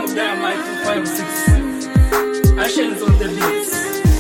Dynamite 256. Ashes on the beats.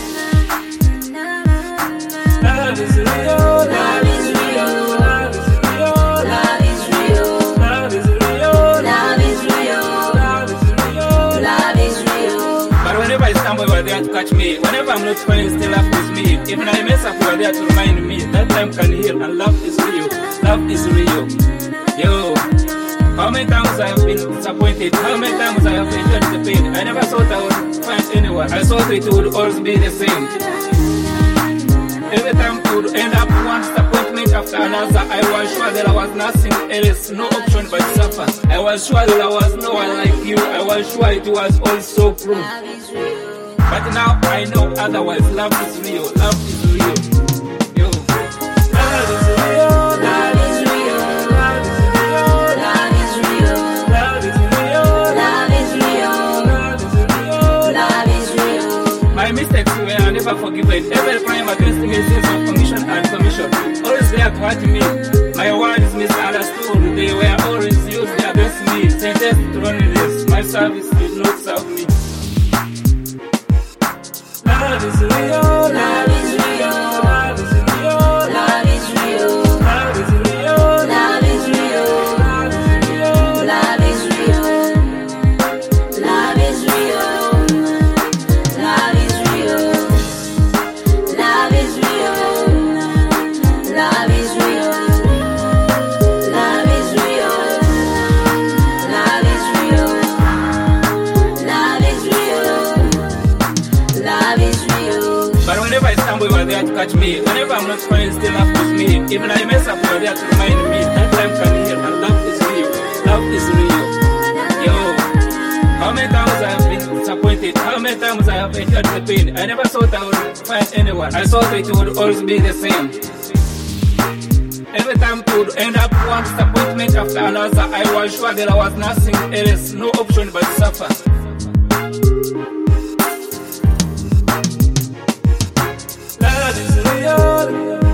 Love is real, love is real, love is real, Love is real. love is real, Love is real. love is real. Love is real. But whenever I stumble, you are there to catch me. Whenever I'm not feeling, still laugh with me. Even I mess up, you are there to remind me that time can heal and love is real. Love is real. Yo. How many times I have been disappointed? How many times I have endured the pain? I never thought I would find anyone. I thought it would always be the same. Every time it would end up one disappointment after another. I was sure that I was nothing else, no option but suffer. I was sure that I was no one like you. I was sure it was all so true. Love is real. But now I know otherwise. Love is real. Love is real. Yo. Love is real. Love is real. Love is real. Love is real. Love is real. Love is real. Love is real. Love is real. My mistakes were never forgiven. Every crime against me is of commission and commission. Always there to hurt me. My words misunderstood. They were always used against me. Sentenced to loneliness. My service did not serve me. Love is real. Love is real. Love is real. Love is real. Love is real. Love is real. Love is real. Love is real. Love is real. Love is real. Love is real. Love is real. Love is real. Love is real. Love is real. Love is real. But whenever I stumble, you are there to catch me. Whenever I'm not fine, still laugh with me. Even I mess up, you are there to remind me that time can heal and love is real. Love is real. Yo. How many times I have been disappointed? How many times I have endured the pain? I never thought I would find anyone. I thought it would always be the same. Every time it would end up one disappointment after another. I was sure that I was nothing else, no option but suffer. Love is real.